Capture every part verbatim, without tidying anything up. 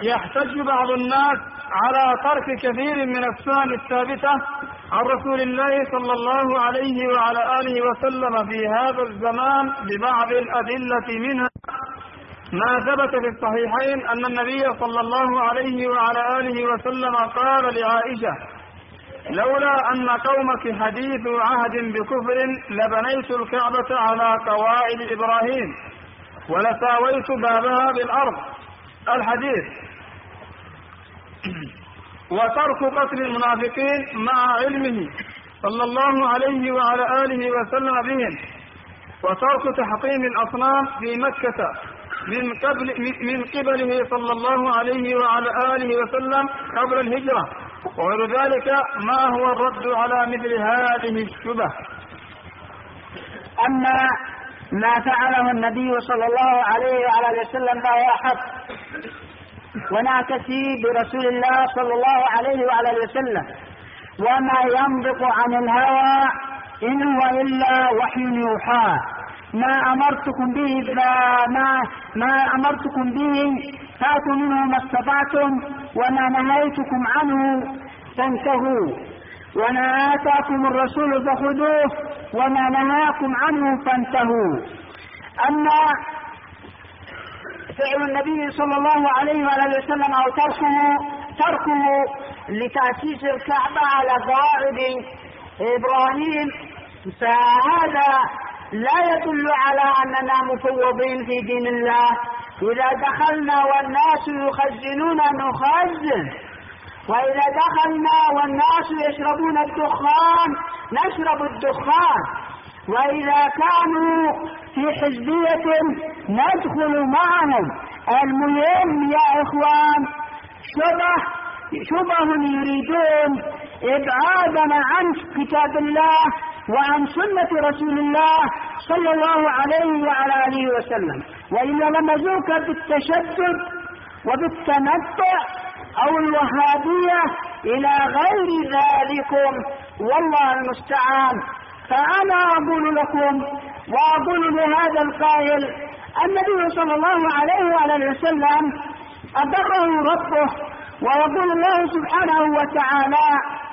يحتج بعض الناس على ترك كثير من السنن الثابتة عن رسول الله صلى الله عليه وعلى آله وسلم في هذا الزمان ببعض الأدلة، منها ما ثبت في الصحيحين أن النبي صلى الله عليه وعلى آله وسلم قال لعائشة: لولا أن قومك حديث عهد بكفر لبنيت الكعبة على قواعد إبراهيم ولساويت بابها بالأرض. الحديث. وترك قتل المنافقين مع علمه صلى الله عليه وعلى آله وسلم بهم، وترك تحطيم الأصنام في مكة من قبل من قبله صلى الله عليه وعلى آله وسلم قبل الهجرة، وغير ذلك ما هو الرد على مثل هذه الشبه. أما ما فعله النبي صلى الله عليه وعلى آله وسلم فهو حق، ونعتسي برسول الله صلى الله عليه وعلى آله وسلم، وما ينطق عن الهوى إن هو إلا وحي يوحى. ما أمرتكم به ما, ما أمرتكم به فاتوا منه ما استطعتم، وما نهيتكم عنه فانتهوا، وما آتاكم الرسول فخذوه، وما نهاكم عنه فانتهوا. أما فعل النبي صلى الله عليه وآله وسلم أو تركه تركه لتأسيس الكعبة على قواعد إبراهيم، فهذا لا يدل على أننا مفوضين في دين الله. إذا دخلنا والناس يخزنون نخزن، وإذا دخلنا والناس يشربون الدخان نشرب الدخان، وإذا كانوا في حزبية ندخل معهم. المهم يا إخوان، شبه شبه يريدون إبعادنا عن كتاب الله وعن سنة رسول الله صلى الله عليه وعلى آله وسلم، وإلا لمزوك بالتشدد وبالتنطع أو الوهابية إلى غير ذلكم، والله المستعان. فأنا أقول لكم وأقول لهذا القائل: النبي صلى الله عليه وآله وسلم أبره ربه، ويقول الله سبحانه وتعالى: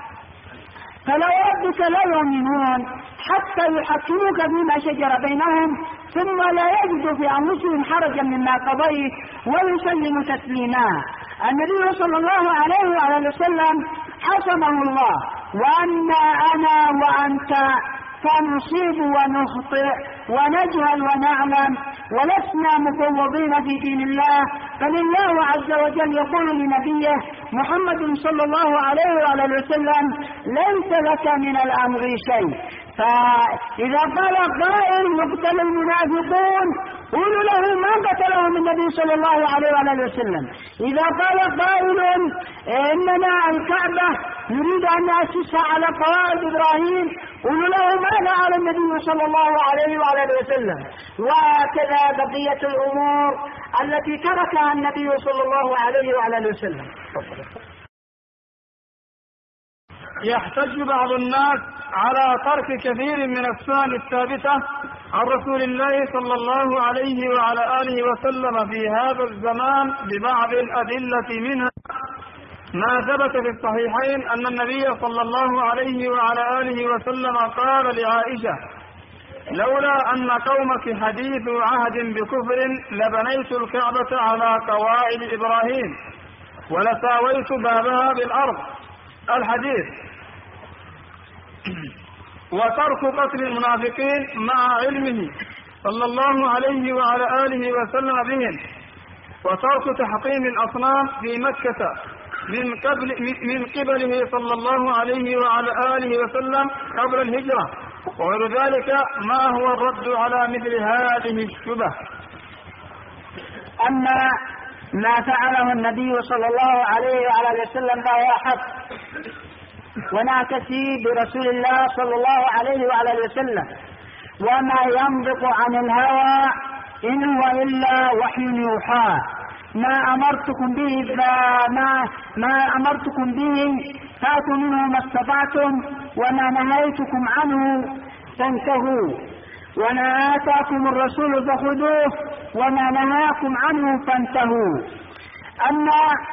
فلا ربك لا يؤمنون حتى يحكموك فيما شجر بينهم ثم لا يجدوا في أنفسهم حرجا مما قضيت ويسلموا تسليما. النبي صلى الله عليه وآله وسلم حسمه الله، وأما أنا وأنت فنصيب ونخطئ ونجهل ونعلم، ولسنا مفوضين في دين الله، بل الله عز وجل يقول لنبيه محمد صلى الله عليه وآله وسلم: ليس لك من الأمر شيء. فإذا قال قائل: يقتل المنافقون، قولوا له: ما قتلهم النبي صلى الله عليه وآله وسلم. إذا قال قائل: إننا الكعبة نريد أن نأسسها على قواعد إبراهيم، قولوا له: ما فعل النبي صلى الله عليه وآله وسلم. وكذا بقية الأمور التي تركها النبي صلى الله عليه وآله وسلم. يحتج بعض الناس على ترك كثير من السنن الثابتة عن رسول الله صلى الله عليه وعلى آله وسلم في هذا الزمان ببعض الأدلة، منها ما ثبت في الصحيحين أن النبي صلى الله عليه وعلى آله وسلم قال لعائشة: لولا أن قومك حديث عهد بكفر لبنيت الكعبة على قواعد إبراهيم ولساويت بابها بالأرض. الحديث. وترك قتل المنافقين مع علمه صلى الله عليه وعلى آله وسلم بهم، وترك تحطيم الأصنام في مكة من قبل من قبله صلى الله عليه وعلى آله وسلم قبل الهجرة، وغير ذلك ما هو الرد على مثل هذه الشبه. أما ما فعله النبي صلى الله عليه وعلى آله وسلم فهو حق، ونعتسي برسول الله صلى الله عليه وعلى آله وسلم، وما ينطق عن الهوى إن هو إلا وحي يوحى. ما أمرتكم به ما, ما أمرتكم به فاتوا منه ما استطعتم، وما نهيتكم عنه فانتهوا، وما آتاكم الرسول فخذوه، وما نهاكم عنه فانتهوا. أن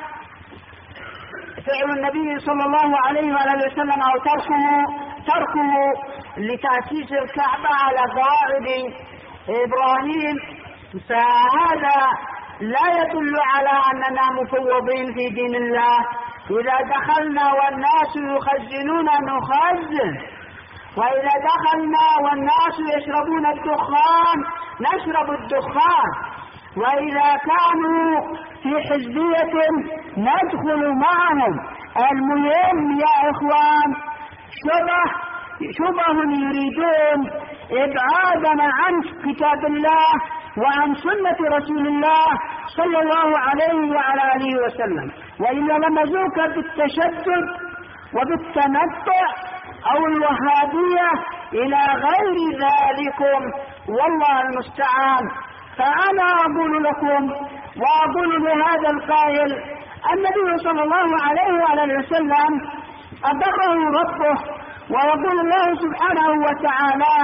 فعل النبي صلى الله عليه وآله وسلم أو تركه تركه لتأسيس الكعبة على قواعد إبراهيم فهذا لا يدل على أننا مفوضين في دين الله. إذا دخلنا والناس يخزنون نخزن، وإذا دخلنا والناس يشربون الدخان نشرب الدخان، وإذا كانوا في حزبية ندخل معهم. المهم يا إخوان شبه شبه يريدون إبعادنا عن كتاب الله وعن سنة رسول الله صلى الله عليه وعلى آله وسلم، وإلا لمزوك بالتشدد وبالتمتع أو الوهابية إلى غير ذلكم، والله المستعان. فأنا أقول لكم وأقول لهذا القائل: النبي صلى الله عليه وآله وسلم أبره ربه، ويقول الله سبحانه وتعالى: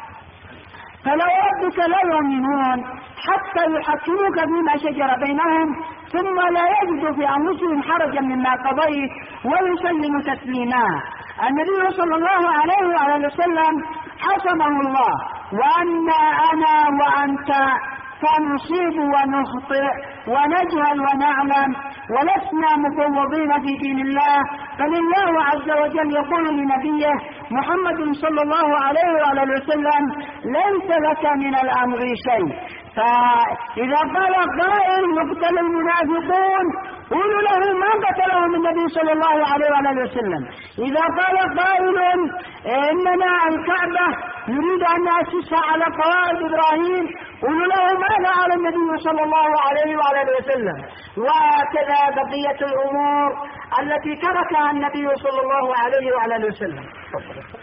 فلا ربك لا يؤمنون حتى يحكموك فيما شجر بينهم ثم لا يجدوا في أنفسهم حرجا مما قضيت ويسلموا تسليما. النبي صلى الله عليه وآله وسلم حسمه الله، وأن أنا وأنت فنصيب ونخطئ ونجهل ونعلم ولسنا مفوضين في دين الله، بل الله عز وجل يقول لنبيه محمد صلى الله عليه وآله وسلم: ليس لك من الأمر شيء. فإذا قال قائل: يقتل المنافقون، قولوا له: ما قتلهم النبي صلى الله عليه وآله وسلم. إذا قال قائل: إننا الكعبة نريد أن نأسسها على قواعد إبراهيم، قولوا له: ما فعل النبي صلى الله عليه وآله وسلم. وكذا بقية الأمور التي تركها النبي صلى الله عليه وآله وسلم.